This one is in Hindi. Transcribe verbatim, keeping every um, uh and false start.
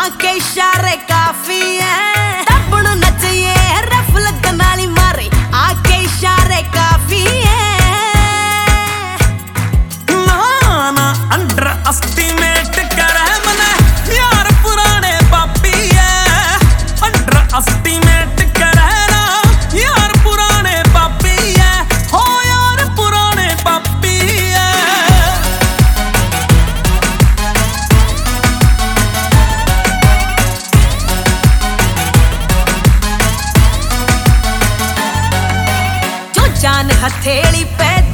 आके इशारे काफी है टप्पण नचिए रफ लगन वाली मारे आके इशारे काफी है ना ना अंडर एस्टिमेट करे मने यार पुराने पापी है अंडर एस्टिमेट करे ना यार पुराने पापी है हो यार पुराने पापी है जो जान हथेली पे